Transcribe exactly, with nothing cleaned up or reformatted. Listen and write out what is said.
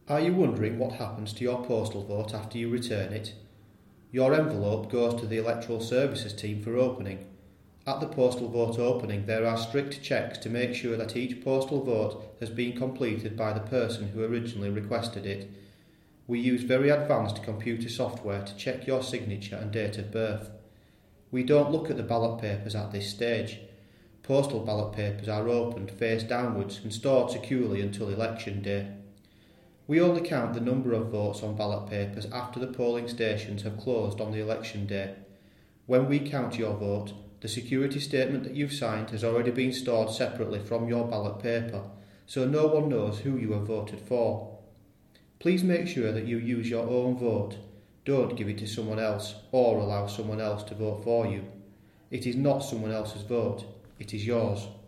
Are you wondering what happens to your postal vote after you return it? Your envelope goes to the Electoral Services team for opening. At the postal vote opening, there are strict checks to make sure that each postal vote has been completed by the person who originally requested it. We use very advanced computer software to check your signature and date of birth. We don't look at the ballot papers at this stage. Postal ballot papers are opened face downwards and stored securely until election day. We only count the number of votes on ballot papers after the polling stations have closed on the election day. When we count your vote, the security statement that you've signed has already been stored separately from your ballot paper, so no one knows who you have voted for. Please make sure that you use your own vote. Don't give it to someone else or allow someone else to vote for you. It is not someone else's vote, it is yours.